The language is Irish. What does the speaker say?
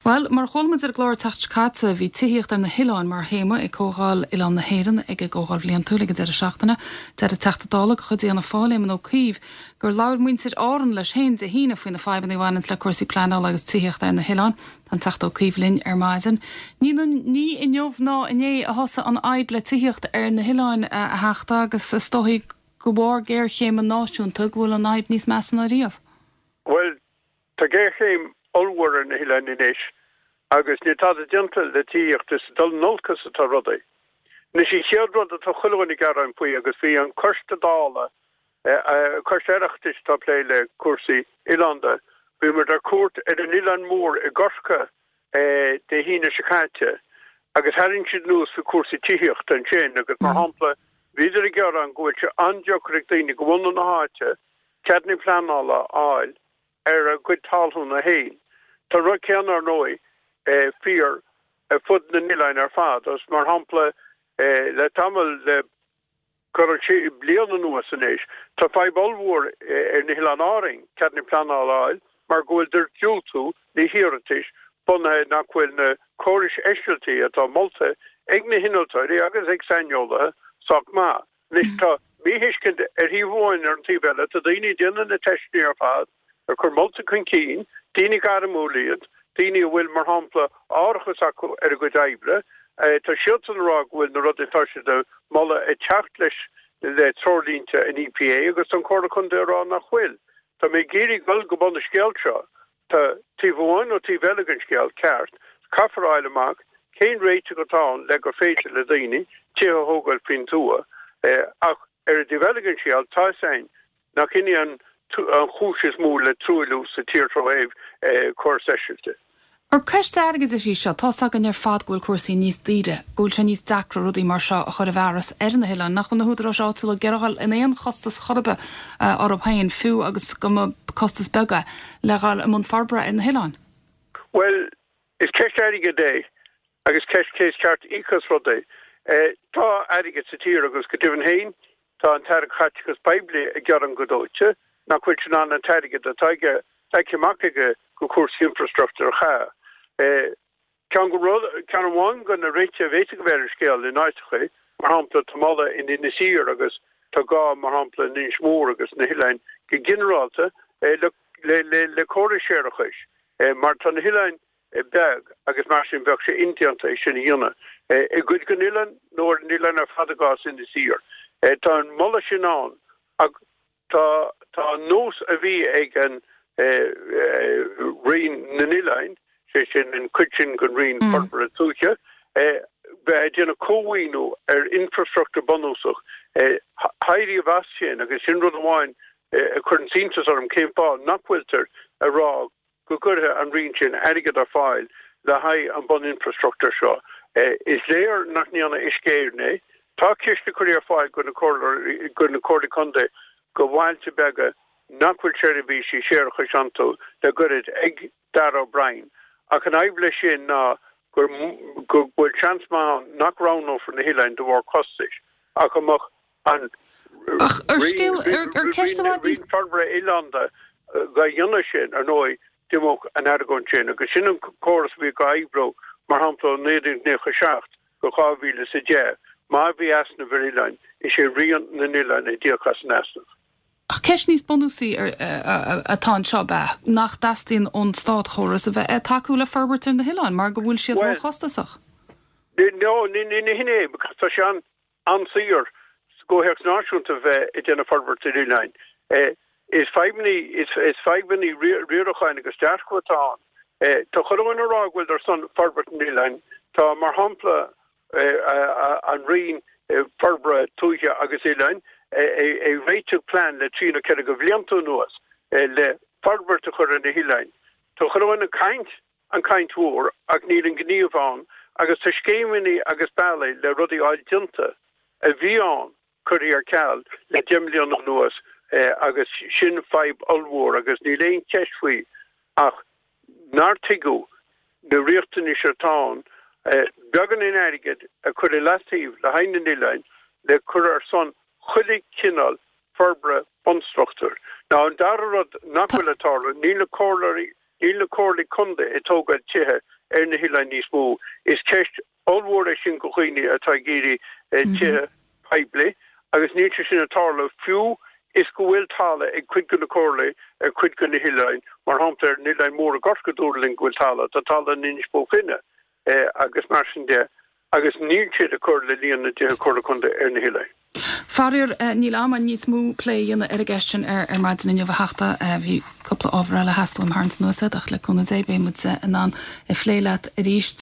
Well, mar cholmid glóir tacht catsa bhí tííocht ar na Hiláin mar héma ag cógáil Ilan na Héireann ag cógáil bhlion túlaigh de seachtainna de a teachtadála chudí anna fáiléman ó cíomh gur leabhar muintir áran leis héin de hína faoin na fábannaháins le cuasaí pleanála agus tííocht ar na Hiláin tan techt ó cíomhlinn ar maidin. Ní inneomh ná iné a thosa an aib le tííocht ar na Hiláin a heachta agus stoigh go bhór géir chéim an náisiúnta bhfuil an aib níos meas na riamh. Well, tá géir chéim olhar na Hiláin inis agus ní tá gentle le tííocht is dul nolcas atá rudaí. Ní sí cheadrod atá chuilhainnig garan puoi agus bhí an chuirsta dála chuirsteachtas tá lé le cuasaí Ilanda. Bhí mar ar cuat ar an Ilan mór i gcorca de hína sicáte agus hainn siad nús fa cuasaí tííocht an sin agus mar hampla viidir a garan gohfuil se andeochraigh daoine go bhhain na háite ceadní pleanála áil ar a good talún na héin. Tá rud cean ar nói fear fud na Nilein ar fad as mar hampla le tamil le corchi blian an nuas an éis tá fai bolhór ar na Hiláin áring ceadní pleanála áil mar gohfuil dir dúltú na hiiritis bunathe nachhfuil na córis eisialtaí atá molta ag na hinaltáirí agus ag sainneolathe sach má. Nis tá míhiiscint ar híomháin ar an tíbheile tá daoine déanana na teisní ar fad ar chur molta chun cín, daoine gar múliad, daoine bhfuil mar hampla áirichas acu ar a go daibre, tá siot an rá bhfuil na rud táise de mala a techt leis le trolínte an EPA agus an córa chun de rá nach chfuil. Tá mé géirí goil go bonna scéal seo, tá tíomháin ó tíbheile an scéal ceart, caafar eileach, céin réite go táin le go féidir le daoine, tíotha thógáil fin túa, ach ar a tíbheile an scéal tá sein nach ciine an chúis mú le trúilú sa tíirtróhéh cór seisiilte. Ar ceist agad is sí seo tása an ar fad ghfuil cuasaí níos díre, ghfuil se níos dacra rudí mar seo a chur a bheras ar na Hiláin nach na húdar áúla geáil in éon chostas chorbe ar ophain fiú agus go costas bega leáil am farbra in na Hiláin. Well, is ceist aige dé agus ceist céis ceart íchas rudé. Tá aige sa tír agus go dtíhann hain, tá an teir chatigus Bible a gear an godóite, nach chuil sin an teige a taige ceachige go cuasí infrastructure cha. Can bháin go na réite bhéite go bhéir scéal in áiticha mar hampla tamala in na sír agus tá gá mar hampla níos mór agus na Hiláin go generalta le córa séirechais. Mar tá na Hiláin beg agus mar sin bheag sé intianta sin dhéanana. I gcuid go Ilan nóir an Ilan ar fadagás in na sír. Tá an molla sin an tá nós a bhí ag an rion na Nilein sé sin an cuisin gon rion forbara túise be déanna cóhainú ar infrastructure bonúsach hairí a bheas sin agus sin rud amháin a chun síntas orm céimpá nachhfuiltar a rá go gurthe an rion sin aigad ar fáil le haid an bon infrastructure seo. Is léir nach níanana iscéirné, tá ciste chuir ar fáil go na cóirla chunde go bhailte bega nachhfuil seirbhí sí séircha seantó de gurid ag dar O'Brien. Ach an aibhle sin ná gur bhfuil chans má nach rán for na Hiláin do bhór costais. Ach amach an farbre Ilanda ga dionne sin ar nói dimok an ergon sin agus sin an choras bhí go aibro mar hampla néidir necha seacht go cháhíle sa dé. Má bhí asna bhar Iláin is sé rion na Nilein i ddíochas nasna. Ach ceis níos bonúsaí atá seo be nach dastíon ón stát choras a bheith taú le ferbert in na Hiláin mar go bhfuil siad bhil chostasach. No, ní hinné, because tá sé an sír scóheach náisiúnta bheith i déanana ferbert in Iláin. Is feibní rioracháin agus dearchútáin. Tá chuin ará bhfuil ar son ferbert in Iláin, tá mar hampla an rion ferbra túise agus Iláin, a réiteach plan le trína ce go bhliantú nuas le ferbert a chur in na Hiláin. Tá chuin an caint mhór ag níl an gníomháin agus tá scéimení agus bailí le rudí áil dinta a bhíán chuirí ar ceall le 10 milliún nuas agus sin feib olmhór agus ní léon ceisfuí ach náirtigú na riachtaní seirtáin began in airigid a chuir i lastíomh le hain na Nilein le chuir ar son chulig cinál ferbra bonstructor. Now an darrod nachhfuil atála níl le córlaí conde i tógad tithe na hilein níos mó is ceist allhór sin go chuoine atá géirí peible agus ní sin atála fiú is go bhfuil talla ag cuid go na cóirla ar cuid go na hilein mar hámtar nilein mór a gorcaúling bhfuil talla tá talla níos bó finne agus mar sin de agus níl siad a cóirla líonna de cóirla chunda ar na hilein. Farir níl am níos mú léana ar a gestion ar maidin in heachta bhí coppla ábhar le heúim háint nuasa ach le chuna dé bé mu an i phléile a ríist